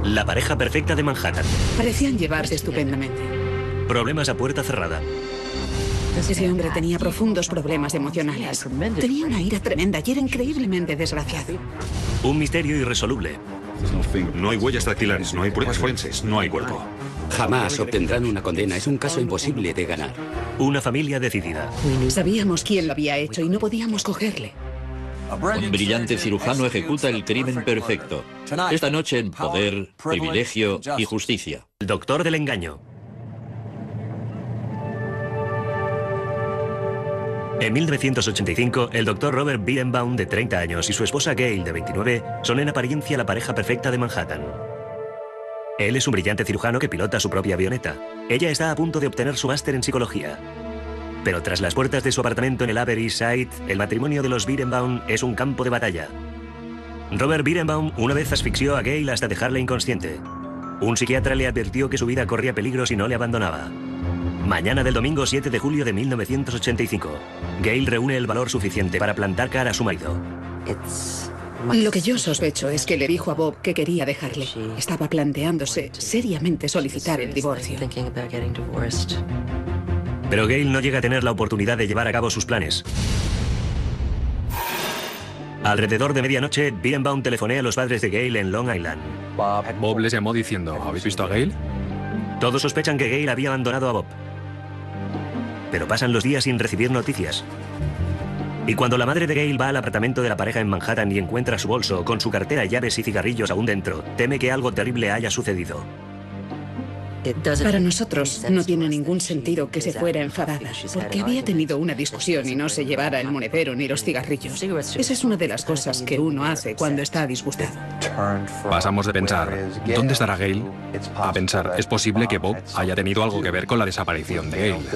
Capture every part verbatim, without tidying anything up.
La pareja perfecta de Manhattan. Parecían llevarse estupendamente. Problemas a puerta cerrada. Ese hombre tenía profundos problemas emocionales. Tenía una ira tremenda y era increíblemente desgraciado. Un misterio irresoluble. No hay huellas dactilares, no hay pruebas forenses, no hay cuerpo. Jamás obtendrán una condena. Es un caso imposible de ganar. Una familia decidida. Sabíamos quién lo había hecho y no podíamos cogerle. Un brillante cirujano ejecuta el crimen perfecto. Esta noche en Poder, Privilegio y Justicia. El doctor del engaño. En mil novecientos ochenta y cinco, el doctor Robert Beerenbaum, de treinta años, y su esposa Gail, de veintinueve, son en apariencia la pareja perfecta de Manhattan. Él es un brillante cirujano que pilota su propia avioneta. Ella está a punto de obtener su máster en psicología. Pero tras las puertas de su apartamento en el Upper East Side, el matrimonio de los Beerenbaum es un campo de batalla. Robert Beerenbaum una vez asfixió a Gail hasta dejarla inconsciente. Un psiquiatra le advirtió que su vida corría peligro si no le abandonaba. Mañana del domingo siete de julio de mil novecientos ochenta y cinco, Gail reúne el valor suficiente para plantar cara a su marido. Lo que yo sospecho es que le dijo a Bob que quería dejarle. Estaba planteándose seriamente solicitar el divorcio. Pero Gail no llega a tener la oportunidad de llevar a cabo sus planes. Alrededor de medianoche, Beerenbaum telefonea a los padres de Gail en Long Island. Bob les llamó diciendo, ¿habéis visto a Gail? Todos sospechan que Gail había abandonado a Bob. Pero pasan los días sin recibir noticias. Y cuando la madre de Gail va al apartamento de la pareja en Manhattan y encuentra su bolso con su cartera, llaves y cigarrillos aún dentro, teme que algo terrible haya sucedido. Para nosotros no tiene ningún sentido que se fuera enfadada, porque había tenido una discusión y no se llevara el monedero ni los cigarrillos. Esa es una de las cosas que uno hace cuando está disgustado. Pasamos de pensar, ¿dónde estará Gail?, a pensar, ¿es posible que Bob haya tenido algo que ver con la desaparición de Gail?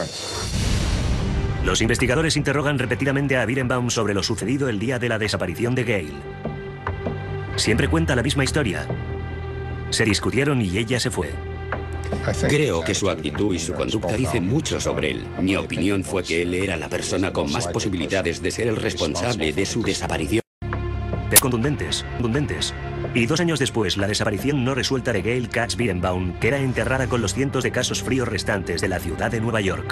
Los investigadores interrogan repetidamente a Beerenbaum sobre lo sucedido el día de la desaparición de Gail. Siempre cuenta la misma historia. Se discutieron y ella se fue. Creo que su actitud y su conducta dicen mucho sobre él. Mi opinión fue que él era la persona con más posibilidades de ser el responsable de su desaparición. Pero contundentes, contundentes. Y dos años después, la desaparición no resuelta de Gail Katz Beerenbaum queda enterrada con los cientos de casos fríos restantes de la ciudad de Nueva York.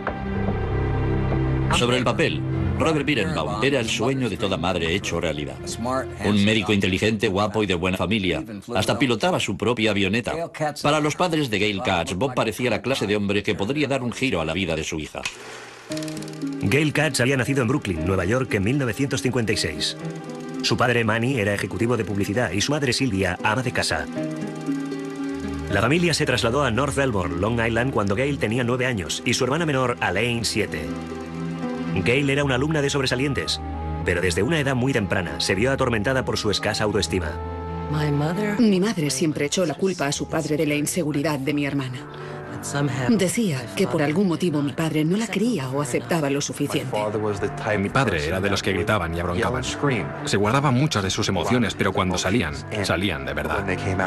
Sobre el papel, Robert Beerenbaum era el sueño de toda madre hecho realidad. Un médico inteligente, guapo y de buena familia. Hasta pilotaba su propia avioneta. Para los padres de Gail Katz, Bob parecía la clase de hombre que podría dar un giro a la vida de su hija. Gail Katz había nacido en Brooklyn, Nueva York, en mil novecientos cincuenta y seis. Su padre, Manny, era ejecutivo de publicidad y su madre, Sylvia, ama de casa. La familia se trasladó a North Belmore, Long Island, cuando Gail tenía nueve años y su hermana menor, Elaine, siete. Gail era una alumna de sobresalientes, pero desde una edad muy temprana se vio atormentada por su escasa autoestima. Mi madre siempre echó la culpa a su padre de la inseguridad de mi hermana. Decía que por algún motivo mi padre no la quería o aceptaba lo suficiente. Mi padre era de los que gritaban y abroncaban. Se guardaban muchas de sus emociones, pero cuando salían, salían de verdad.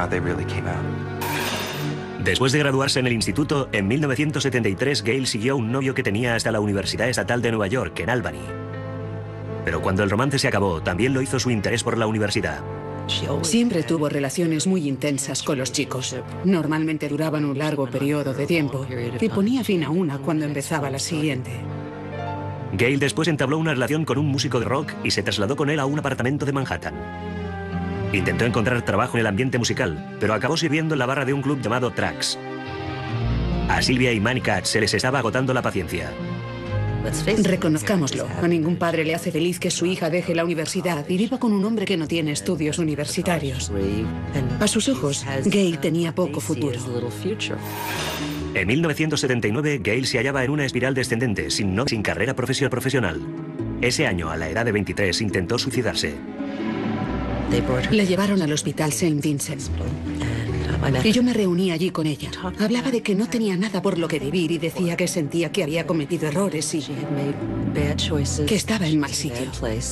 Después de graduarse en el instituto, en mil novecientos setenta y tres, Gail siguió a un novio que tenía hasta la Universidad Estatal de Nueva York, en Albany. Pero cuando el romance se acabó, también lo hizo su interés por la universidad. Siempre tuvo relaciones muy intensas con los chicos. Normalmente duraban un largo periodo de tiempo y ponía fin a una cuando empezaba la siguiente. Gail después entabló una relación con un músico de rock y se trasladó con él a un apartamento de Manhattan. Intentó encontrar trabajo en el ambiente musical, pero acabó sirviendo en la barra de un club llamado Trax. A Sylvia y Manny Katz se les estaba agotando la paciencia. Reconozcámoslo, a ningún padre le hace feliz que su hija deje la universidad y viva con un hombre que no tiene estudios universitarios. A sus ojos, Gail tenía poco futuro. En mil novecientos setenta y nueve, Gail se hallaba en una espiral descendente, sin no sin carrera profesional. Ese año, a la edad de veintitrés, intentó suicidarse. Le llevaron al hospital Saint Vincent. Y yo me reuní allí con ella. Hablaba de que no tenía nada por lo que vivir y decía que sentía que había cometido errores y que estaba en mal sitio.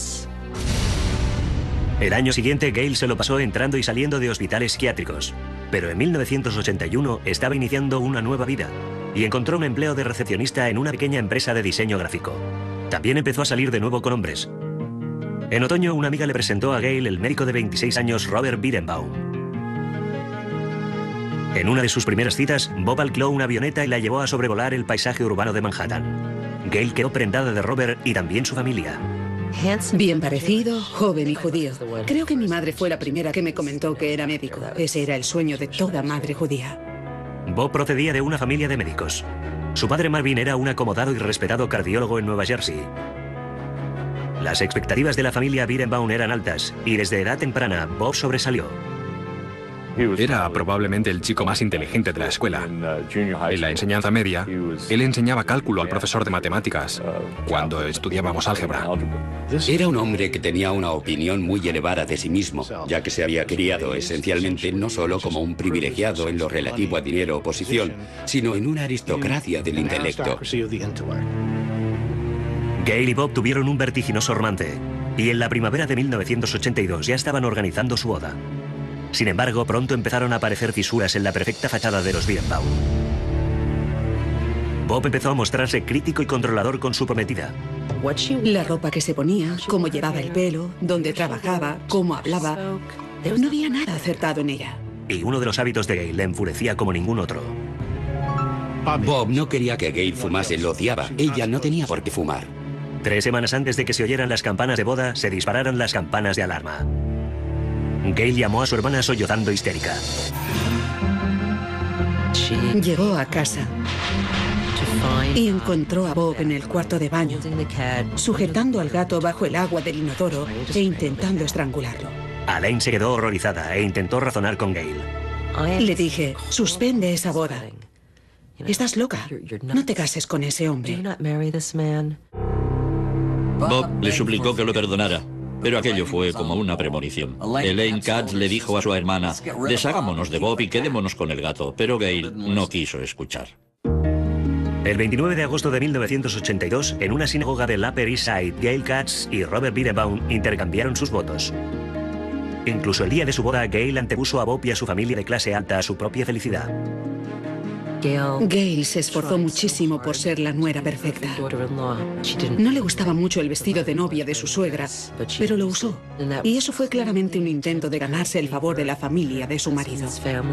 El año siguiente, Gail se lo pasó entrando y saliendo de hospitales psiquiátricos. Pero en mil novecientos ochenta y uno estaba iniciando una nueva vida y encontró un empleo de recepcionista en una pequeña empresa de diseño gráfico. También empezó a salir de nuevo con hombres. En otoño, una amiga le presentó a Gail el médico de veintiséis años Robert Beerenbaum. En una de sus primeras citas, Bob alquiló una avioneta y la llevó a sobrevolar el paisaje urbano de Manhattan. Gail quedó prendada de Robert y también su familia. Bien parecido, joven y judío. Creo que mi madre fue la primera que me comentó que era médico. Ese era el sueño de toda madre judía. Bob procedía de una familia de médicos. Su padre Marvin era un acomodado y respetado cardiólogo en Nueva Jersey. Las expectativas de la familia Birenbaum eran altas y desde edad temprana Bob sobresalió. Era probablemente el chico más inteligente de la escuela. En la enseñanza media, él enseñaba cálculo al profesor de matemáticas cuando estudiábamos álgebra. Era un hombre que tenía una opinión muy elevada de sí mismo, ya que se había criado esencialmente no solo como un privilegiado en lo relativo a dinero o posición, sino en una aristocracia del intelecto. Gail y Bob tuvieron un vertiginoso romance, y en la primavera de mil novecientos ochenta y dos ya estaban organizando su boda. Sin embargo, pronto empezaron a aparecer fisuras en la perfecta fachada de los Birenbaum. Bob empezó a mostrarse crítico y controlador con su prometida. La ropa que se ponía, cómo llevaba el pelo, dónde trabajaba, cómo hablaba. No había nada acertado en ella. Y uno de los hábitos de Gail le enfurecía como ningún otro. Bob no quería que Gail fumase, lo odiaba. Ella no tenía por qué fumar. Tres semanas antes de que se oyeran las campanas de boda, se dispararon las campanas de alarma. Gail llamó a su hermana sollozando histérica. Llegó a casa y encontró a Bob en el cuarto de baño, sujetando al gato bajo el agua del inodoro e intentando estrangularlo. Alain se quedó horrorizada e intentó razonar con Gail. Le dije, suspende esa boda. Estás loca. No te cases con ese hombre. Bob le suplicó que lo perdonara, pero aquello fue como una premonición. Elaine Katz le dijo a su hermana, deshagámonos de Bob y quedémonos con el gato, pero Gail no quiso escuchar. El veintinueve de agosto de mil novecientos ochenta y dos, en una sinagoga del Upper East Side, Gail Katz y Robert Birenbaum intercambiaron sus votos. Incluso el día de su boda, Gail antepuso a Bob y a su familia de clase alta a su propia felicidad. Gail se esforzó muchísimo por ser la nuera perfecta. No le gustaba mucho el vestido de novia de su suegra, pero lo usó. Y eso fue claramente un intento de ganarse el favor de la familia de su marido.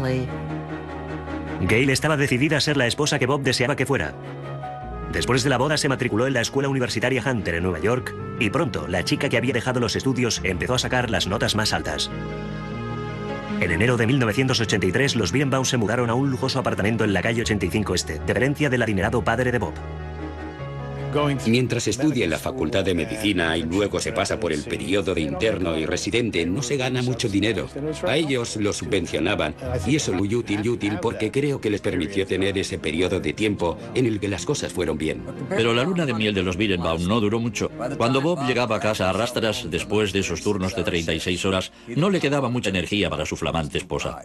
Gail estaba decidida a ser la esposa que Bob deseaba que fuera. Después de la boda se matriculó en la escuela universitaria Hunter en Nueva York y pronto la chica que había dejado los estudios empezó a sacar las notas más altas. En enero de mil novecientos ochenta y tres, los Birenbaum se mudaron a un lujoso apartamento en la calle ochenta y cinco Este, de herencia del adinerado padre de Bob. Mientras estudia en la Facultad de Medicina y luego se pasa por el periodo de interno y residente, no se gana mucho dinero. A ellos los subvencionaban y eso muy útil y útil porque creo que les permitió tener ese periodo de tiempo en el que las cosas fueron bien. Pero la luna de miel de los Birenbaum no duró mucho. Cuando Bob llegaba a casa a rastras, después de esos turnos de treinta y seis horas, no le quedaba mucha energía para su flamante esposa.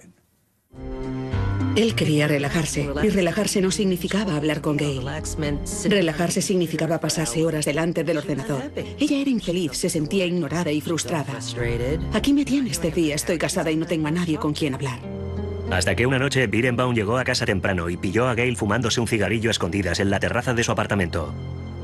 Él quería relajarse, y relajarse no significaba hablar con Gail. Relajarse significaba pasarse horas delante del ordenador. Ella era infeliz, se sentía ignorada y frustrada. Aquí me tienes, decía, estoy casada y no tengo a nadie con quien hablar. Hasta que una noche Birenbaum llegó a casa temprano y pilló a Gail fumándose un cigarrillo a escondidas en la terraza de su apartamento.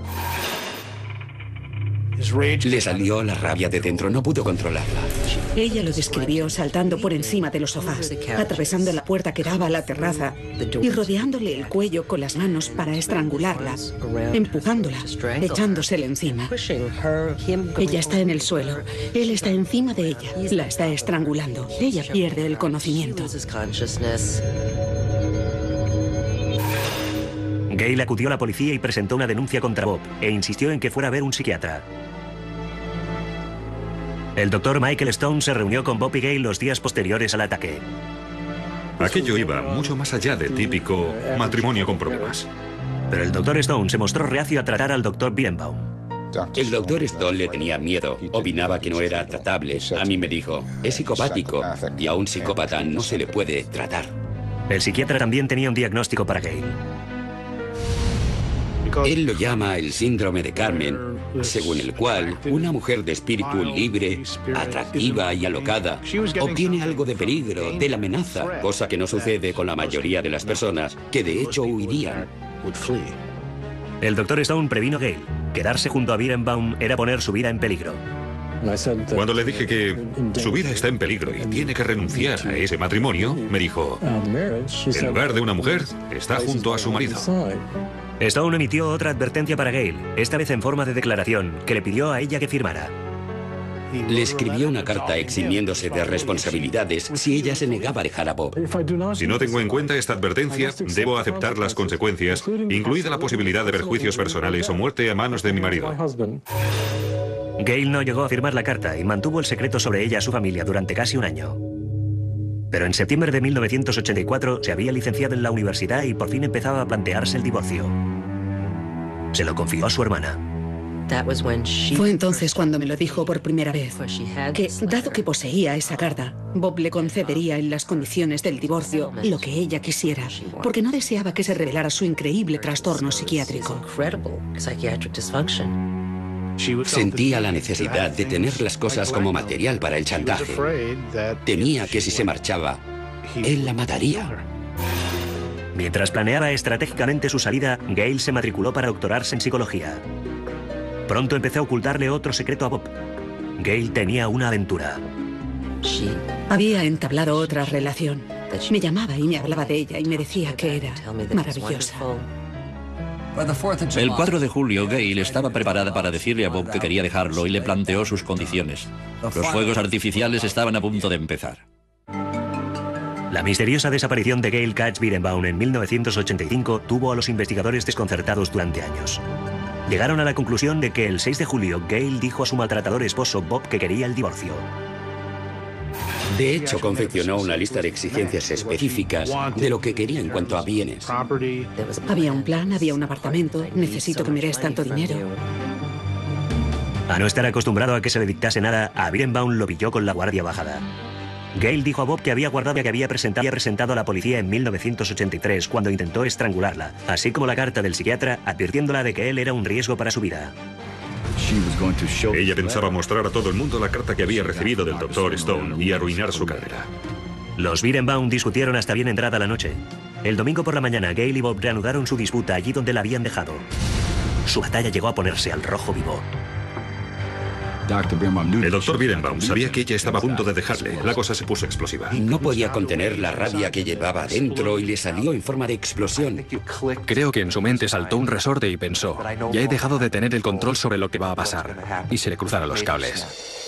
Le salió la rabia de dentro, no pudo controlarla. Ella lo describió saltando por encima de los sofás, atravesando la puerta que daba a la terraza y rodeándole el cuello con las manos para estrangularla, empujándola, echándosela encima. Ella está en el suelo, él está encima de ella, la está estrangulando. Ella pierde el conocimiento. Gail acudió a la policía y presentó una denuncia contra Bob e insistió en que fuera a ver un psiquiatra. El doctor Michael Stone se reunió con Bob y Gail los días posteriores al ataque. Aquello iba mucho más allá del típico matrimonio con problemas. Pero el doctor Stone se mostró reacio a tratar al doctor Birenbaum. El doctor Stone le tenía miedo, opinaba que no era tratable. A mí me dijo, es psicopático y a un psicópata no se le puede tratar. El psiquiatra también tenía un diagnóstico para Gail. Él lo llama el síndrome de Carmen, según el cual una mujer de espíritu libre, atractiva y alocada obtiene algo de peligro, de la amenaza, cosa que no sucede con la mayoría de las personas, que de hecho huirían. El doctor Stone previno a Gail. Quedarse junto a Birenbaum era poner su vida en peligro. Cuando le dije que su vida está en peligro y tiene que renunciar a ese matrimonio, me dijo, el hogar de una mujer está junto a su marido. Stone emitió otra advertencia para Gail, esta vez en forma de declaración, que le pidió a ella que firmara. Le escribió una carta eximiéndose de responsabilidades si ella se negaba a dejar a Bob. Si no tengo en cuenta esta advertencia, debo aceptar las consecuencias, incluida la posibilidad de perjuicios personales o muerte a manos de mi marido. Gail no llegó a firmar la carta y mantuvo el secreto sobre ella a su familia durante casi un año. Pero en septiembre de mil novecientos ochenta y cuatro se había licenciado en la universidad y por fin empezaba a plantearse el divorcio. Se lo confió a su hermana. Fue entonces cuando me lo dijo por primera vez, que, dado que poseía esa carta, Bob le concedería en las condiciones del divorcio lo que ella quisiera, porque no deseaba que se revelara su increíble trastorno psiquiátrico. Sentía la necesidad de tener las cosas como material para el chantaje. Temía que si se marchaba, él la mataría. Mientras planeaba estratégicamente su salida, Gail se matriculó para doctorarse en psicología. Pronto empezó a ocultarle otro secreto a Bob. Gail tenía una aventura. Había entablado otra relación. Me llamaba y me hablaba de ella y me decía que era maravillosa. El cuatro de julio, Gail estaba preparada para decirle a Bob que quería dejarlo y le planteó sus condiciones. Los fuegos artificiales estaban a punto de empezar. La misteriosa desaparición de Gail Katz Birenbaum en mil novecientos ochenta y cinco tuvo a los investigadores desconcertados durante años. Llegaron a la conclusión de que el seis de julio Gail dijo a su maltratador esposo Bob que quería el divorcio. De hecho, confeccionó una lista de exigencias específicas de lo que quería en cuanto a bienes. Había un plan, había un apartamento. Necesito que me des tanto dinero. A no estar acostumbrado a que se le dictase nada, a Birenbaum lo pilló con la guardia bajada. Gail dijo a Bob que había guardado que había presentado, había presentado a la policía en mil novecientos ochenta y tres cuando intentó estrangularla, así como la carta del psiquiatra advirtiéndola de que él era un riesgo para su vida. Ella pensaba mostrar a todo el mundo la carta que había recibido del doctor Stone y arruinar su carrera. Los Birenbaum discutieron hasta bien entrada la noche. El domingo por la mañana, Gail y Bob reanudaron su disputa allí donde la habían dejado. Su batalla llegó a ponerse al rojo vivo. El doctor Birenbaum sabía que ella estaba a punto de dejarle. La cosa se puso explosiva. No podía contener la rabia que llevaba dentro y le salió en forma de explosión. Creo que en su mente saltó un resorte y pensó, ya he dejado de tener el control sobre lo que va a pasar. Y se le cruzaron los cables.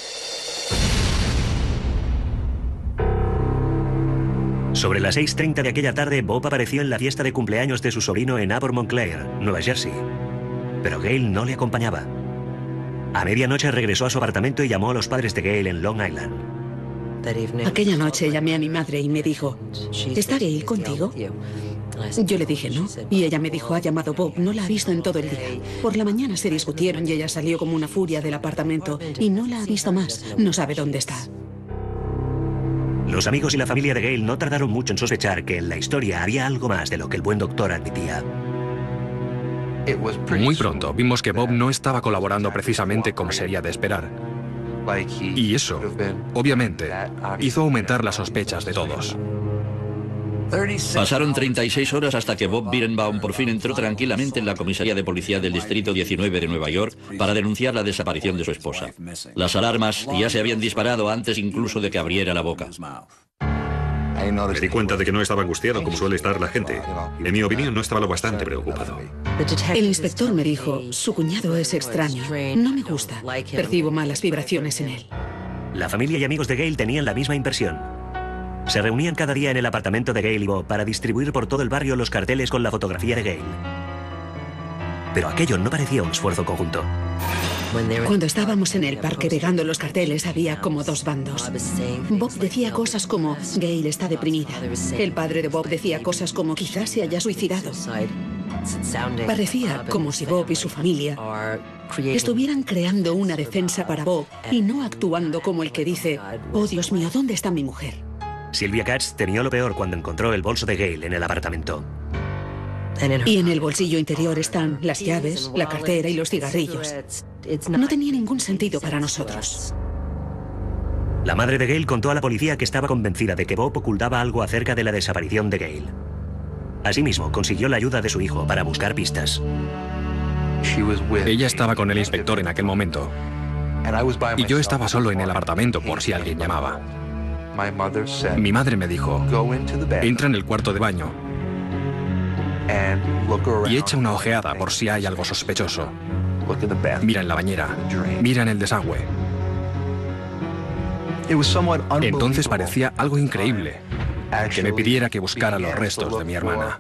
Sobre las seis treinta de aquella tarde, Bob apareció en la fiesta de cumpleaños de su sobrino en Avon Montclair, Nueva Jersey. Pero Gail no le acompañaba. A medianoche regresó a su apartamento y llamó a los padres de Gail en Long Island. Aquella noche llamé a mi madre y me dijo, ¿está Gail contigo? Yo le dije no, y ella me dijo, ha llamado Bob, no la ha visto en todo el día. Por la mañana se discutieron y ella salió como una furia del apartamento y no la ha visto más, no sabe dónde está. Los amigos y la familia de Gail no tardaron mucho en sospechar que en la historia había algo más de lo que el buen doctor admitía. Muy pronto vimos que Bob no estaba colaborando precisamente como sería de esperar. Y eso, obviamente, hizo aumentar las sospechas de todos. Pasaron treinta y seis horas hasta que Bob Birenbaum por fin entró tranquilamente en la comisaría de policía del Distrito diecinueve de Nueva York para denunciar la desaparición de su esposa. Las alarmas ya se habían disparado antes incluso de que abriera la boca. Me di cuenta de que no estaba angustiado como suele estar la gente. En mi opinión, no estaba lo bastante preocupado. El inspector me dijo, su cuñado es extraño, no me gusta, percibo malas vibraciones en él. La familia y amigos de Gail tenían la misma impresión. Se reunían cada día en el apartamento de Gail y Bob para distribuir por todo el barrio los carteles con la fotografía de Gail. Pero aquello no parecía un esfuerzo conjunto. Cuando estábamos en el parque pegando los carteles había como dos bandos. Bob decía cosas como, Gail está deprimida. El padre de Bob decía cosas como, quizás se haya suicidado. Parecía como si Bob y su familia estuvieran creando una defensa para Bob y no actuando como el que dice, oh Dios mío, ¿dónde está mi mujer? Sylvia Katz temió lo peor cuando encontró el bolso de Gail en el apartamento. Y en el bolsillo interior están las llaves, la cartera y los cigarrillos. No tenía ningún sentido para nosotros. La madre de Gail contó a la policía que estaba convencida de que Bob ocultaba algo acerca de la desaparición de Gail. Asimismo, consiguió la ayuda de su hijo para buscar pistas. Ella estaba con el inspector en aquel momento. Y yo estaba solo en el apartamento por si alguien llamaba. Mi madre me dijo, entra en el cuarto de baño y echa una ojeada por si hay algo sospechoso. Mira en la bañera, mira en el desagüe. Entonces parecía algo increíble que me pidiera que buscara los restos de mi hermana.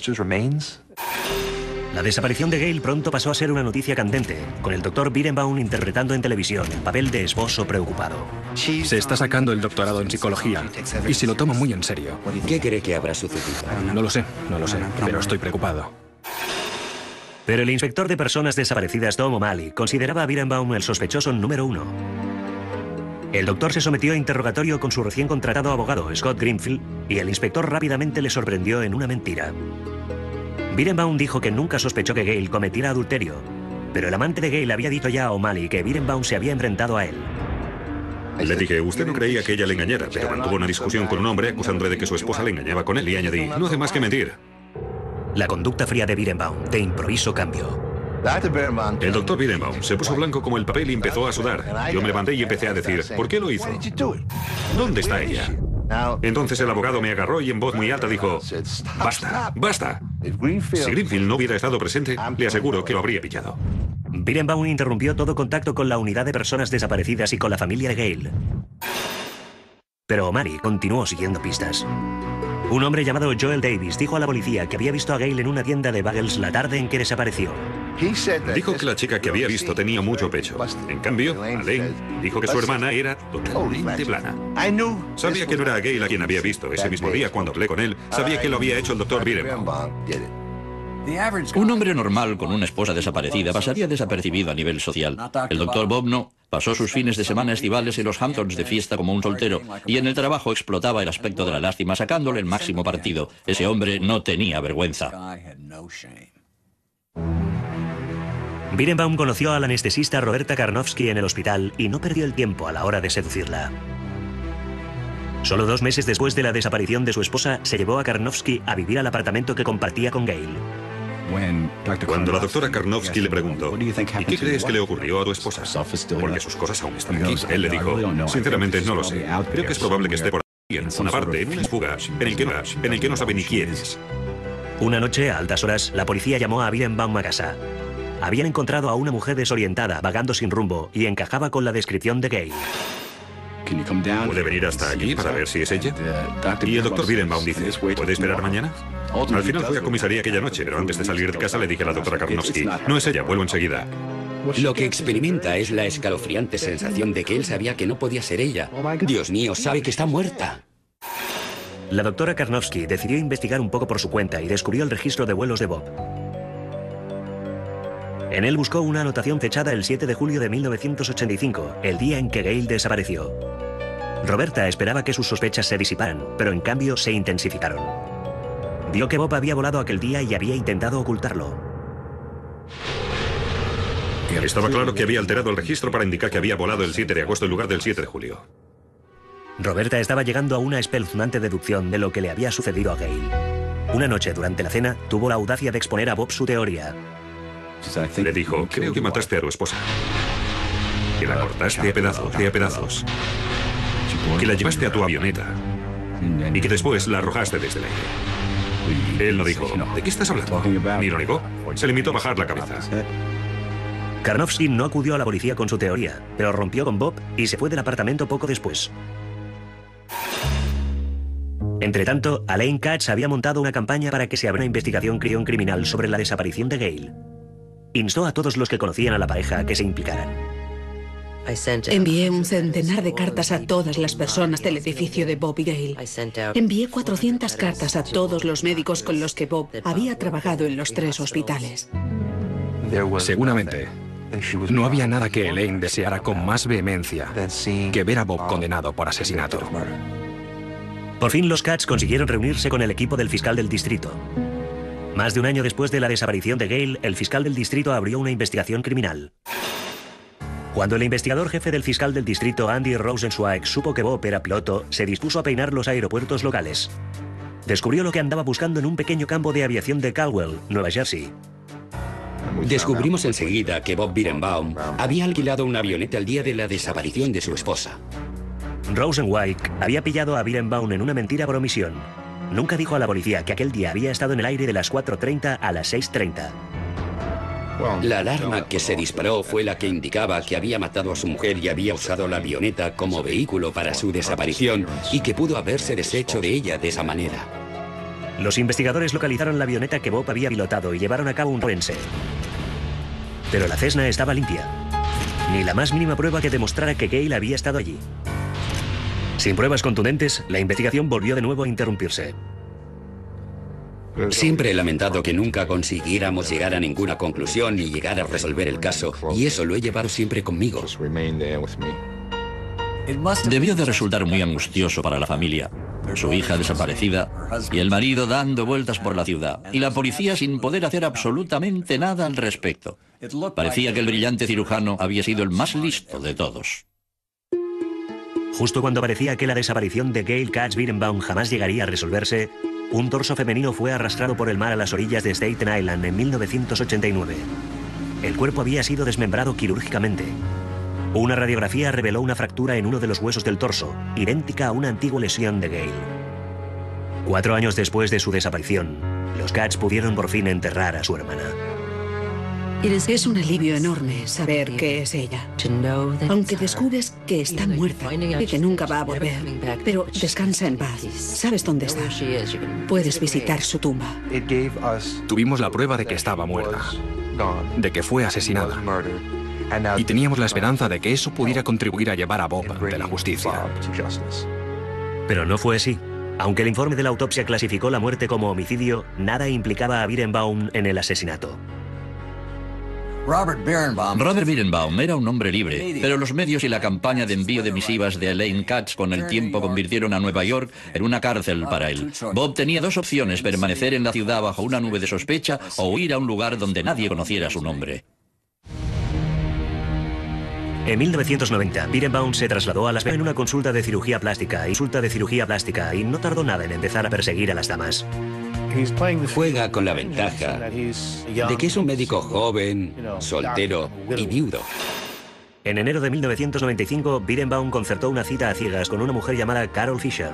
La desaparición de Gail pronto pasó a ser una noticia candente, con el doctor Birenbaum interpretando en televisión el papel de esposo preocupado. Se está sacando el doctorado en psicología y se lo toma muy en serio. ¿Qué cree que habrá sucedido? No lo sé, no lo sé, pero estoy preocupado. Pero el inspector de personas desaparecidas Tom O'Malley consideraba a Birenbaum el sospechoso número uno. El doctor se sometió a interrogatorio con su recién contratado abogado, Scott Greenfield, y el inspector rápidamente le sorprendió en una mentira. Birenbaum dijo que nunca sospechó que Gail cometiera adulterio, pero el amante de Gail había dicho ya a O'Malley que Birenbaum se había enfrentado a él. Le dije, usted no creía que ella le engañara, pero mantuvo una discusión con un hombre acusándole de que su esposa le engañaba con él y añadí, no hace más que mentir. La conducta fría de Birenbaum de improviso cambió. El doctor Birenbaum se puso blanco como el papel y empezó a sudar. Yo me levanté y empecé a decir, ¿por qué lo hizo? ¿Dónde está ella? Entonces el abogado me agarró y en voz muy alta dijo, basta, basta. Si Greenfield no hubiera estado presente, le aseguro que lo habría pillado. Birenbaum interrumpió todo contacto con la unidad de personas desaparecidas y con la familia de Gail. Pero O'Malley continuó siguiendo pistas. Un hombre llamado Joel Davis dijo a la policía que había visto a Gail en una tienda de bagels la tarde en que desapareció. Dijo que la chica que había visto tenía mucho pecho. En cambio, Elaine dijo que su hermana era totalmente plana. Sabía que no era a Gail a quien había visto ese mismo día cuando hablé con él. Sabía que lo había hecho el doctor Birenbaum. Un hombre normal con una esposa desaparecida pasaría desapercibido a nivel social. El doctor Bob no. Pasó sus fines de semana estivales en los Hamptons de fiesta como un soltero y en el trabajo explotaba el aspecto de la lástima sacándole el máximo partido. Ese hombre no tenía vergüenza. Birenbaum conoció a la anestesista Roberta Karnofsky en el hospital y no perdió el tiempo a la hora de seducirla. Solo dos meses después de la desaparición de su esposa, se llevó a Karnofsky a vivir al apartamento que compartía con Gail. Cuando la doctora Karnofsky le preguntó, ¿y qué crees que le ocurrió a tu esposa? Porque sus cosas aún están aquí. Él le dijo, sinceramente no lo sé. Creo que es probable que esté por ahí, en una parte, en una fuga, en el que no, en el que no sabe ni quién es. Una noche, a altas horas, la policía llamó a Birenbaum a casa. Habían encontrado a una mujer desorientada, vagando sin rumbo, y encajaba con la descripción de Gail. ¿Puede venir hasta aquí para ver si es ella? Y el doctor Birenbaum dice, ¿puede esperar mañana? Al final fui a comisaría aquella noche, pero antes de salir de casa le dije a la doctora Karnofsky, no es ella, vuelvo enseguida. Lo que experimenta es la escalofriante sensación de que él sabía que no podía ser ella. Dios mío, sabe que está muerta. La doctora Karnofsky decidió investigar un poco por su cuenta y descubrió el registro de vuelos de Bob. En él buscó una anotación fechada el siete de julio de mil novecientos ochenta y cinco, el día en que Gail desapareció. Roberta esperaba que sus sospechas se disiparan, pero en cambio se intensificaron. Vio que Bob había volado aquel día y había intentado ocultarlo. Estaba claro que había alterado el registro para indicar que había volado el siete de agosto en lugar del siete de julio. Roberta estaba llegando a una espeluznante deducción de lo que le había sucedido a Gail. Una noche durante la cena tuvo la audacia de exponer a Bob su teoría. Le dijo, creo que mataste a tu esposa. Que la cortaste a pedazos, a pedazos. Que la llevaste a tu avioneta. Y que después la arrojaste desde el aire. Él no dijo, ¿de qué estás hablando? Ni lo negó. Se limitó a bajar la cabeza. Karnofsky no acudió a la policía con su teoría, pero rompió con Bob y se fue del apartamento poco después. Entretanto, Elaine Katz había montado una campaña para que se abra una investigación criminal sobre la desaparición de Gail. Instó a todos los que conocían a la pareja a que se implicaran. Envié un centenar de cartas a todas las personas del edificio de Bob y Gail. Envié cuatrocientas cartas a todos los médicos con los que Bob había trabajado en los tres hospitales. Seguramente, no había nada que Elaine deseara con más vehemencia que ver a Bob condenado por asesinato. Por fin los Katz consiguieron reunirse con el equipo del fiscal del distrito. Más de un año después de la desaparición de Gail, el fiscal del distrito abrió una investigación criminal. Cuando el investigador jefe del fiscal del distrito, Andy Rosenzweig, supo que Bob era piloto, se dispuso a peinar los aeropuertos locales. Descubrió lo que andaba buscando en un pequeño campo de aviación de Caldwell, Nueva Jersey. Descubrimos enseguida que Bob Beerenbaum había alquilado una avioneta el día de la desaparición de su esposa. Rosenweig había pillado a Beerenbaum en una mentira por omisión. Nunca dijo a la policía que aquel día había estado en el aire de las cuatro treinta a las seis treinta. La alarma que se disparó fue la que indicaba que había matado a su mujer y había usado la avioneta como vehículo para su desaparición y que pudo haberse deshecho de ella de esa manera. Los investigadores localizaron la avioneta que Bob había pilotado y llevaron a cabo un forense. Pero la Cessna estaba limpia. Ni la más mínima prueba que demostrara que Gale había estado allí. Sin pruebas contundentes, la investigación volvió de nuevo a interrumpirse. Siempre he lamentado que nunca consiguiéramos llegar a ninguna conclusión ni llegar a resolver el caso, y eso lo he llevado siempre conmigo. Debió de resultar muy angustioso para la familia. Su hija desaparecida y el marido dando vueltas por la ciudad, y la policía sin poder hacer absolutamente nada al respecto. Parecía que el brillante cirujano había sido el más listo de todos. Justo cuando parecía que la desaparición de Gail Katz Beerenbaum jamás llegaría a resolverse, un torso femenino fue arrastrado por el mar a las orillas de Staten Island en mil novecientos ochenta y nueve. El cuerpo había sido desmembrado quirúrgicamente. Una radiografía reveló una fractura en uno de los huesos del torso, idéntica a una antigua lesión de Gale. Cuatro años después de su desaparición, los Katz pudieron por fin enterrar a su hermana. Es un alivio enorme saber que es ella. Aunque descubres que está muerta y que nunca va a volver. Pero descansa en paz. Sabes dónde está. Puedes visitar su tumba. Tuvimos la prueba de que estaba muerta, de que fue asesinada. Y teníamos la esperanza de que eso pudiera contribuir a llevar a Bob ante la justicia. Pero no fue así. Aunque el informe de la autopsia clasificó la muerte como homicidio, nada implicaba a Beerenbaum en el asesinato. Robert Beerenbaum era un hombre libre, pero los medios y la campaña de envío de misivas de Elaine Katz con el tiempo convirtieron a Nueva York en una cárcel para él. Bob tenía dos opciones: permanecer en la ciudad bajo una nube de sospecha o huir a un lugar donde nadie conociera su nombre. En mil novecientos noventa, Beerenbaum se trasladó a Las Vegas en una consulta de cirugía plástica, consulta de cirugía plástica, y no tardó nada en empezar a perseguir a las damas. Juega con la ventaja de que es un médico joven, soltero y viudo. En enero de mil novecientos noventa y cinco, Beerenbaum concertó una cita a ciegas con una mujer llamada Carol Fisher.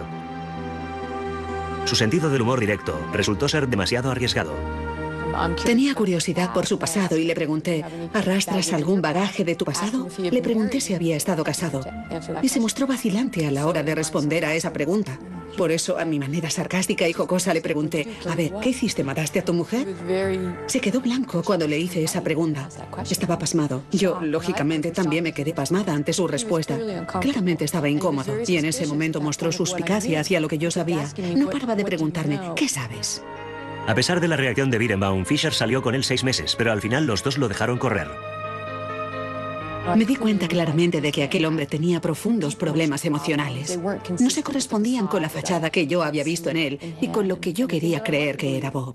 Su sentido del humor directo resultó ser demasiado arriesgado. Tenía curiosidad por su pasado y le pregunté, ¿arrastras algún bagaje de tu pasado? Le pregunté si había estado casado y se mostró vacilante a la hora de responder a esa pregunta. Por eso, a mi manera sarcástica y jocosa, le pregunté, a ver, ¿qué hiciste? ¿Mataste a tu mujer? Se quedó blanco cuando le hice esa pregunta. Estaba pasmado. Yo, lógicamente, también me quedé pasmada ante su respuesta. Claramente estaba incómodo y en ese momento mostró suspicacia hacia lo que yo sabía. No paraba de preguntarme, ¿qué sabes? A pesar de la reacción de Beerenbaum, Fisher salió con él seis meses, pero al final los dos lo dejaron correr. Me di cuenta claramente de que aquel hombre tenía profundos problemas emocionales. No se correspondían con la fachada que yo había visto en él y con lo que yo quería creer que era Bob.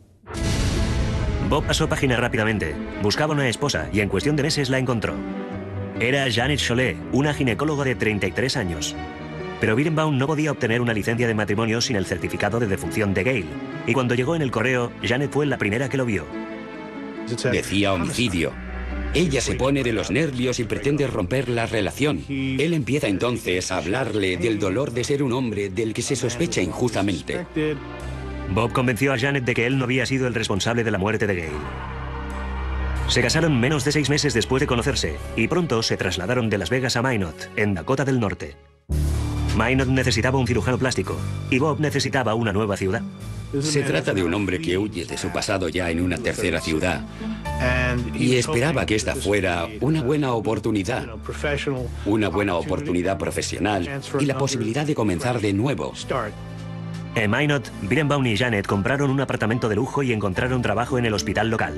Bob pasó página rápidamente. Buscaba una esposa y en cuestión de meses la encontró. Era Janet Chollet, una ginecóloga de treinta y tres años. Pero Beerenbaum no podía obtener una licencia de matrimonio sin el certificado de defunción de Gale. Y cuando llegó en el correo, Janet fue la primera que lo vio. Decía homicidio. Ella se pone de los nervios y pretende romper la relación. Él empieza entonces a hablarle del dolor de ser un hombre del que se sospecha injustamente. Bob convenció a Janet de que él no había sido el responsable de la muerte de Gale. Se casaron menos de seis meses después de conocerse y pronto se trasladaron de Las Vegas a Minot, en Dakota del Norte. Minot necesitaba un cirujano plástico y Bob necesitaba una nueva ciudad. Se trata de un hombre que huye de su pasado ya en una tercera ciudad y esperaba que esta fuera una buena oportunidad, una buena oportunidad profesional y la posibilidad de comenzar de nuevo. En Minot, Beerenbaum y Janet compraron un apartamento de lujo y encontraron trabajo en el hospital local.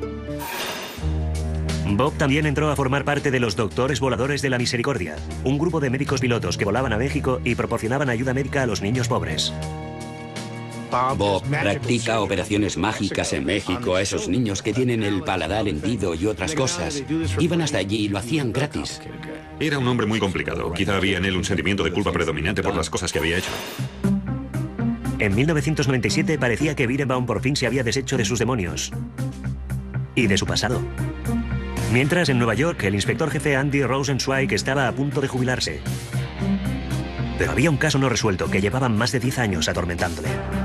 Bob también entró a formar parte de los Doctores Voladores de la Misericordia, un grupo de médicos pilotos que volaban a México y proporcionaban ayuda médica a los niños pobres. Bob practica operaciones mágicas en México a esos niños que tienen el paladar hendido y otras cosas. Iban hasta allí y lo hacían gratis. Era un hombre muy complicado. Quizá había en él un sentimiento de culpa predominante por las cosas que había hecho. En mil novecientos noventa y siete parecía que Beerenbaum por fin se había deshecho de sus demonios. y de su pasado. Mientras, en Nueva York, el inspector jefe Andy Rosenzweig estaba a punto de jubilarse. Pero había un caso no resuelto que llevaban más de diez años atormentándole.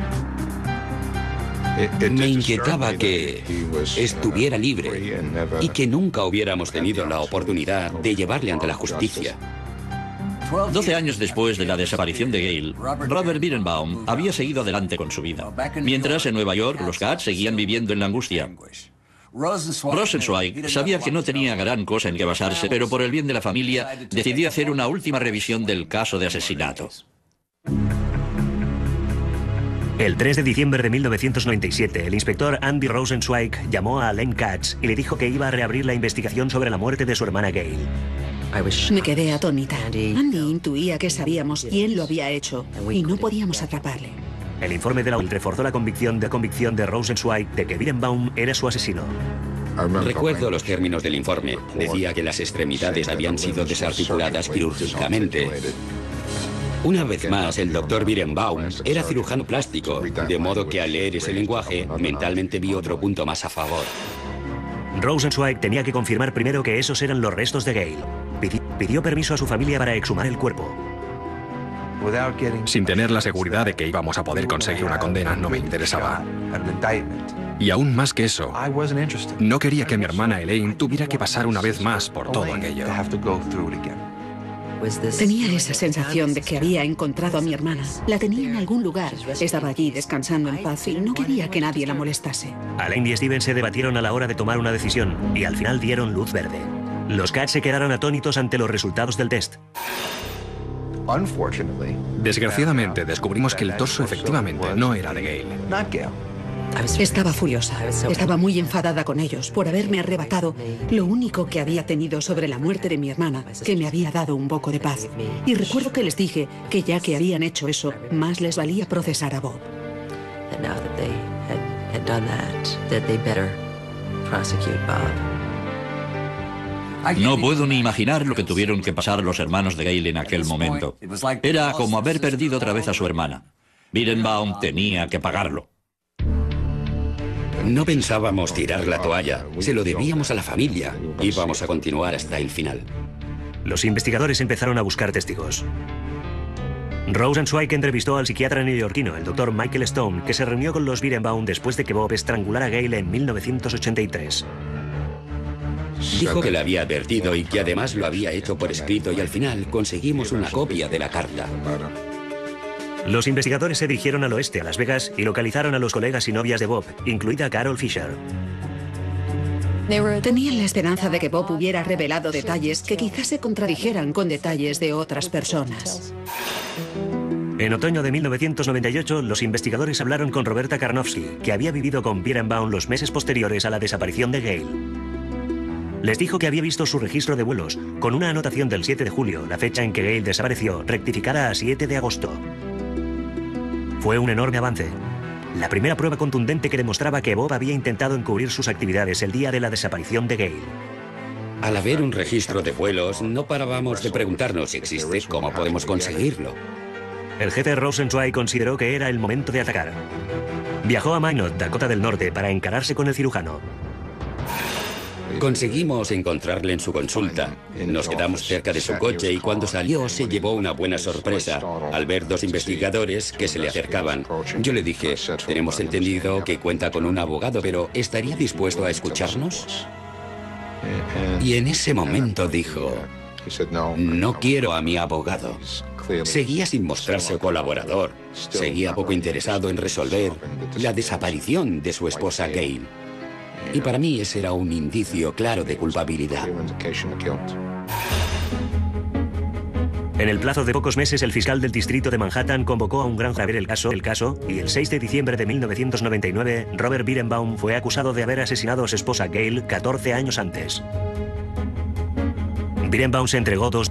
Me inquietaba que estuviera libre y que nunca hubiéramos tenido la oportunidad de llevarle ante la justicia. Doce años después de la desaparición de Gail, Robert Beerenbaum había seguido adelante con su vida. Mientras, en Nueva York, los Katz seguían viviendo en la angustia. Rosenzweig sabía que no tenía gran cosa en que basarse, pero por el bien de la familia decidió hacer una última revisión del caso de asesinato. El tres de diciembre de mil novecientos noventa y siete, el inspector Andy Rosenzweig llamó a Elaine Katz y le dijo que iba a reabrir la investigación sobre la muerte de su hermana Gail. Me quedé atónita. Andy intuía que sabíamos quién lo había hecho y no podíamos atraparle. El informe de la U L reforzó la convicción de convicción de Rosenzweig de que Beerenbaum era su asesino. Recuerdo los términos del informe. Decía que las extremidades habían sido desarticuladas quirúrgicamente. Una vez más, el doctor Beerenbaum era cirujano plástico, de modo que al leer ese lenguaje, mentalmente vi otro punto más a favor. Rosenzweig tenía que confirmar primero que esos eran los restos de Gail. Pidi- pidió permiso a su familia para exhumar el cuerpo. Sin tener la seguridad de que íbamos a poder conseguir una condena, no me interesaba. Y aún más que eso, no quería que mi hermana Elaine tuviera que pasar una vez más por todo aquello. Tenía esa sensación de que había encontrado a mi hermana. La tenía en algún lugar. Estaba allí descansando en paz y no quería que nadie la molestase. Elaine y Steven se debatieron a la hora de tomar una decisión y al final dieron luz verde. Los Katz se quedaron atónitos ante los resultados del test. Desgraciadamente, descubrimos que el torso efectivamente no era de Gail. Estaba furiosa. Estaba muy enfadada con ellos por haberme arrebatado lo único que había tenido sobre la muerte de mi hermana, que me había dado un poco de paz. Y recuerdo que les dije que ya que habían hecho eso, más les valía procesar a Bob. No puedo ni imaginar lo que tuvieron que pasar los hermanos de Gail en aquel momento. Era como haber perdido otra vez a su hermana. Beerenbaum tenía que pagarlo. No pensábamos tirar la toalla. Se lo debíamos a la familia. Íbamos a continuar hasta el final. Los investigadores empezaron a buscar testigos. Rosenzweig entrevistó al psiquiatra neoyorquino, el doctor Michael Stone, que se reunió con los Beerenbaum después de que Bob estrangulara a Gail en mil novecientos ochenta y tres. Dijo que le había advertido y que además lo había hecho por escrito y al final conseguimos una copia de la carta. Los investigadores se dirigieron al oeste, a Las Vegas, y localizaron a los colegas y novias de Bob, incluida Carol Fisher. Tenían la esperanza de que Bob hubiera revelado detalles que quizás se contradijeran con detalles de otras personas. En otoño de mil novecientos noventa y ocho, los investigadores hablaron con Roberta Karnofsky, que había vivido con Beerenbaum los meses posteriores a la desaparición de Gail. Les dijo que había visto su registro de vuelos, con una anotación del siete de julio, la fecha en que Gail desapareció, rectificada a siete de agosto. Fue un enorme avance. La primera prueba contundente que demostraba que Bob había intentado encubrir sus actividades el día de la desaparición de Gail. Al haber un registro de vuelos, no parábamos de preguntarnos si existe, cómo podemos conseguirlo. El jefe Rosenzweig consideró que era el momento de atacar. Viajó a Minot, Dakota del Norte, para encararse con el cirujano. Conseguimos encontrarle en su consulta. Nos quedamos cerca de su coche y cuando salió se llevó una buena sorpresa al ver dos investigadores que se le acercaban. Yo le dije, tenemos entendido que cuenta con un abogado, pero ¿estaría dispuesto a escucharnos? Y en ese momento dijo, no quiero a mi abogado. Seguía sin mostrarse colaborador. Seguía poco interesado en resolver la desaparición de su esposa Gail. Y para mí ese era un indicio claro de culpabilidad. En el plazo de pocos meses, el fiscal del distrito de Manhattan convocó a un gran juez a ver el caso, el caso, y el seis de diciembre de mil novecientos noventa y nueve, Robert Beerenbaum fue acusado de haber asesinado a su esposa Gail catorce años antes. Beerenbaum se entregó dos...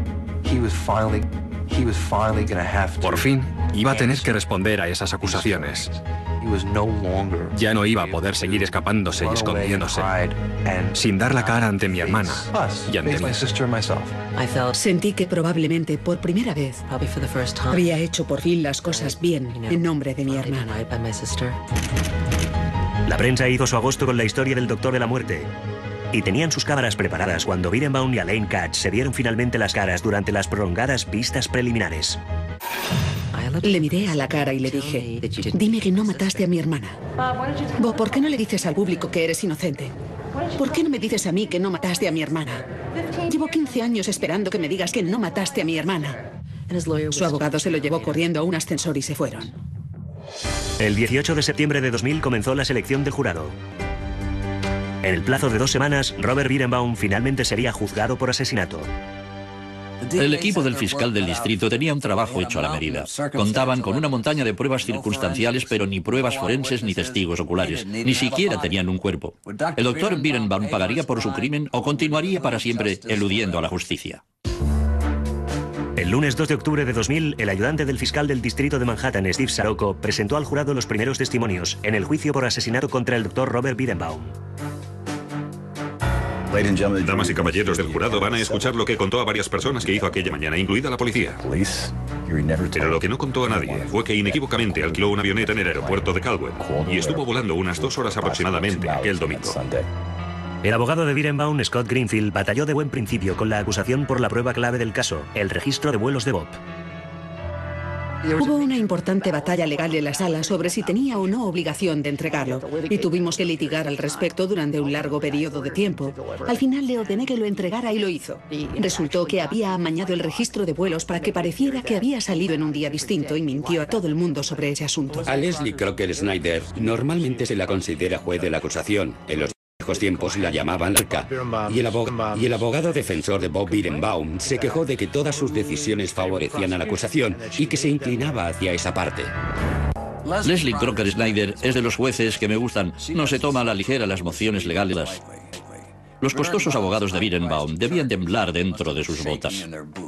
Por fin, iba a tener que responder a esas acusaciones. Ya no iba a poder seguir escapándose y escondiéndose, sin dar la cara ante mi hermana y ante mí. Sentí que probablemente por primera vez había hecho por fin las cosas bien en nombre de mi hermana. La prensa hizo su agosto con la historia del Doctor de la Muerte. Y tenían sus cámaras preparadas cuando Birenbaum y Elaine Katz se vieron finalmente las caras durante las prolongadas vistas preliminares. Le miré a la cara y le dije, dime que no mataste a mi hermana. Bob, ¿por qué no le dices al público que eres inocente? ¿Por qué no me dices a mí que no mataste a mi hermana? Llevo quince años esperando que me digas que no mataste a mi hermana. Su abogado se lo llevó corriendo a un ascensor y se fueron. El dieciocho de septiembre de dos mil comenzó la selección del jurado. En el plazo de dos semanas, Robert Birenbaum finalmente sería juzgado por asesinato. El equipo del fiscal del distrito tenía un trabajo hecho a la medida. Contaban con una montaña de pruebas circunstanciales, pero ni pruebas forenses ni testigos oculares. Ni siquiera tenían un cuerpo. El doctor Birenbaum pagaría por su crimen o continuaría para siempre eludiendo a la justicia. El lunes dos de octubre de dos mil, el ayudante del fiscal del distrito de Manhattan, Steve Sarocco, presentó al jurado los primeros testimonios en el juicio por asesinato contra el doctor Robert Birenbaum. Damas y caballeros del jurado van a escuchar lo que contó a varias personas que hizo aquella mañana, incluida la policía. Pero lo que no contó a nadie fue que inequívocamente alquiló una avioneta en el aeropuerto de Caldwell y estuvo volando unas dos horas aproximadamente aquel domingo. El abogado de Birenbaum, Scott Greenfield, batalló de buen principio con la acusación por la prueba clave del caso, el registro de vuelos de Bob. Hubo una importante batalla legal en la sala sobre si tenía o no obligación de entregarlo, y tuvimos que litigar al respecto durante un largo periodo de tiempo. Al final le ordené que lo entregara y lo hizo. Resultó que había amañado el registro de vuelos para que pareciera que había salido en un día distinto y mintió a todo el mundo sobre ese asunto. A Leslie Crocker Snyder normalmente se la considera juez de la acusación. En los viejos tiempos la llamaban Arca, y el, abog y el abogado defensor de Bob Birenbaum se quejó de que todas sus decisiones favorecían a la acusación y que se inclinaba hacia esa parte. Leslie Crocker Snyder es de los jueces que me gustan. No se toma a la ligera las mociones legales. Los costosos abogados de Birenbaum debían temblar dentro de sus botas.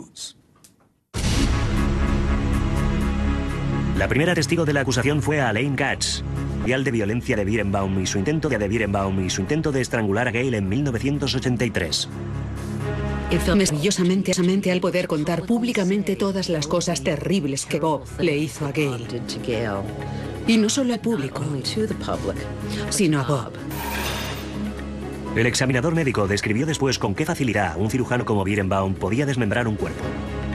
La primera testigo de la acusación fue a Elaine Katz, al de violencia de Birenbaum y su intento de, de Birenbaum y su intento de estrangular a Gail en mil novecientos ochenta y tres. Hizo maravillosamente al poder contar públicamente todas las cosas terribles que Bob le hizo a Gail. Y no solo al público, sino a Bob. El examinador médico describió después con qué facilidad un cirujano como Birenbaum podía desmembrar un cuerpo.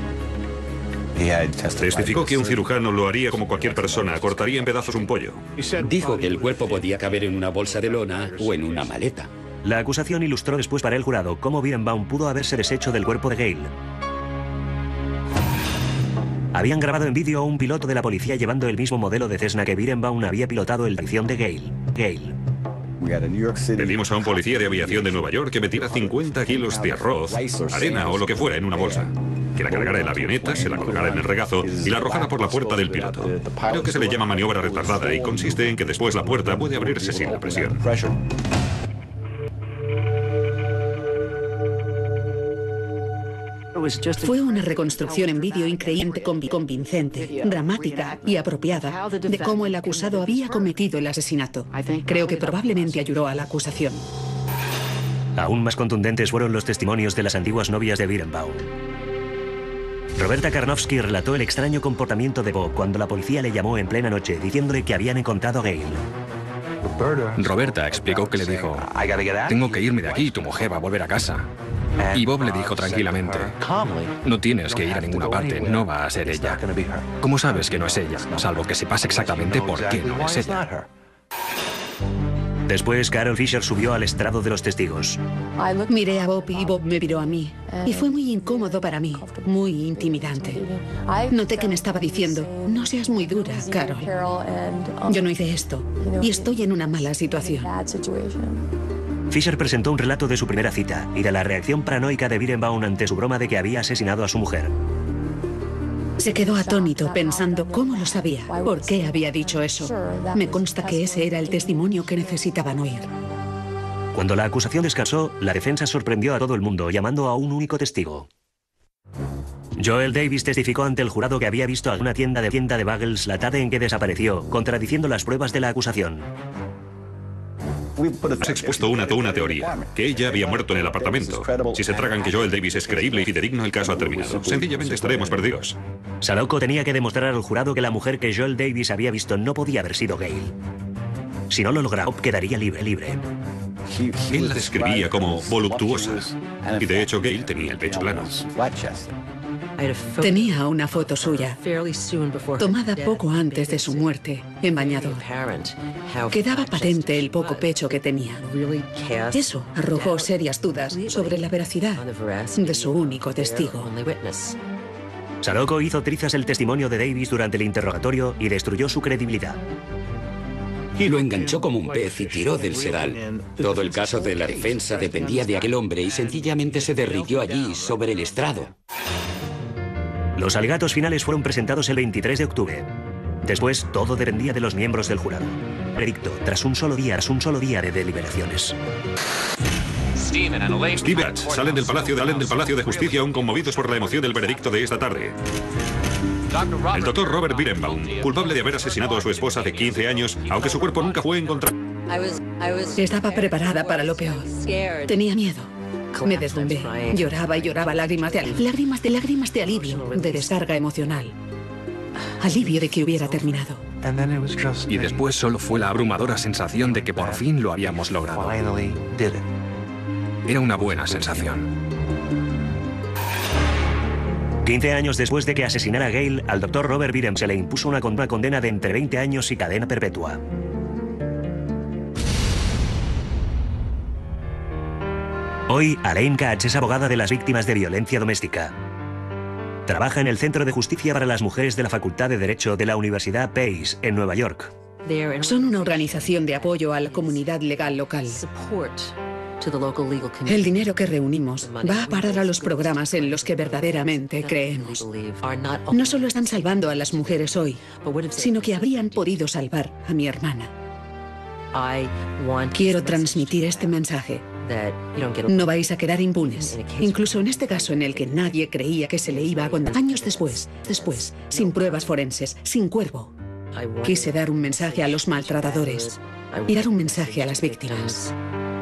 Testificó que un cirujano lo haría como cualquier persona, cortaría en pedazos un pollo. Dijo que el cuerpo podía caber en una bolsa de lona o en una maleta. La acusación ilustró después para el jurado cómo Birenbaum pudo haberse deshecho del cuerpo de Gail. Habían grabado en vídeo a un piloto de la policía llevando el mismo modelo de Cessna que Birenbaum había pilotado en la acción de Gail. Gail. Pedimos a un policía de aviación de Nueva York que metiera cincuenta kilos de arroz, arena o lo que fuera en una bolsa, que la cargara en la avioneta, se la colgara en el regazo y la arrojara por la puerta del piloto. Creo que se le llama maniobra retardada y consiste en que después la puerta puede abrirse sin la presión. Fue una reconstrucción en vídeo increíble, convincente, dramática y apropiada de cómo el acusado había cometido el asesinato. Creo que probablemente ayudó a la acusación. Aún más contundentes fueron los testimonios de las antiguas novias de Birenbaum. Roberta Karnofsky relató el extraño comportamiento de Bob cuando la policía le llamó en plena noche diciéndole que habían encontrado a Gail. Roberta explicó que le dijo, tengo que irme de aquí, tu mujer va a volver a casa. Y Bob le dijo tranquilamente, no tienes que ir a ninguna parte, no va a ser ella. ¿Cómo sabes que no es ella? Salvo que sepas exactamente por qué no es ella. Después, Carol Fisher subió al estrado de los testigos. Miré a Bob y Bob me miró a mí. Y fue muy incómodo para mí, muy intimidante. Noté que me estaba diciendo, no seas muy dura, Carol. Yo no hice esto y estoy en una mala situación. Fisher presentó un relato de su primera cita y de la reacción paranoica de Birenbaum ante su broma de que había asesinado a su mujer. Se quedó atónito pensando cómo lo sabía, por qué había dicho eso. Me consta que ese era el testimonio que necesitaban oír. Cuando la acusación descansó, la defensa sorprendió a todo el mundo llamando a un único testigo. Joel Davis testificó ante el jurado que había visto a una tienda de tienda de bagels la tarde en que desapareció, contradiciendo las pruebas de la acusación. Has expuesto una, una teoría, que ella había muerto en el apartamento. Si se tragan que Joel Davis es creíble y fidedigno, el caso ha terminado. Sencillamente estaremos perdidos. Sarocco tenía que demostrar al jurado que la mujer que Joel Davis había visto no podía haber sido Gail. Si no lo lograba, Bob quedaría libre, libre. Él la describía como voluptuosa. Y de hecho, Gail tenía el pecho plano. Tenía una foto suya, tomada poco antes de su muerte, en bañador. Quedaba patente el poco pecho que tenía. Eso arrojó serias dudas sobre la veracidad de su único testigo. Saroko hizo trizas el testimonio de Davis durante el interrogatorio y destruyó su credibilidad. Y lo enganchó como un pez y tiró del sedal. Todo el caso de la defensa dependía de aquel hombre y sencillamente se derritió allí, sobre el estrado. Los alegatos finales fueron presentados el veintitrés de octubre. Después, todo dependía de los miembros del jurado. Veredicto, tras un solo día, tras un solo día de deliberaciones. Steve Batch salen del Palacio de, salen del Palacio de Justicia aún conmovidos por la emoción del veredicto de esta tarde. El doctor Robert Birenbaum, culpable de haber asesinado a su esposa de quince años, aunque su cuerpo nunca fue encontrado. Estaba preparada para lo peor. Tenía miedo. Me deslumbré. Lloraba y lloraba lágrimas de alivio. Lágrimas de lágrimas de alivio, de descarga emocional. Alivio de que hubiera terminado. Y después solo fue la abrumadora sensación de que por fin lo habíamos logrado. Era una buena sensación. quince años después de que asesinara a Gail, al doctor Robert Birenbaum se le impuso una condena de entre veinte años y cadena perpetua. Hoy, Elaine Katz es abogada de las víctimas de violencia doméstica. Trabaja en el Centro de Justicia para las Mujeres de la Facultad de Derecho de la Universidad Pace, en Nueva York. Son una organización de apoyo a la comunidad legal local. El dinero que reunimos va a parar a los programas en los que verdaderamente creemos. No solo están salvando a las mujeres hoy, sino que habrían podido salvar a mi hermana. Quiero transmitir este mensaje. No vais a quedar impunes, incluso en este caso en el que nadie creía que se le iba a condenar. Años después, después, sin pruebas forenses, sin cuervo, quise dar un mensaje a los maltratadores y dar un mensaje a las víctimas.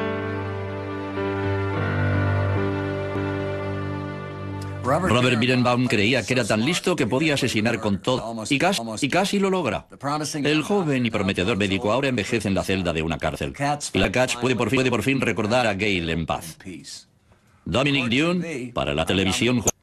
Robert Birenbaum creía que era tan listo que podía asesinar con todo, y casi, y casi lo logra. El joven y prometedor médico ahora envejece en la celda de una cárcel. Y la Katz puede por fin, puede por fin recordar a Gail en paz. Dominic Dune, para la televisión.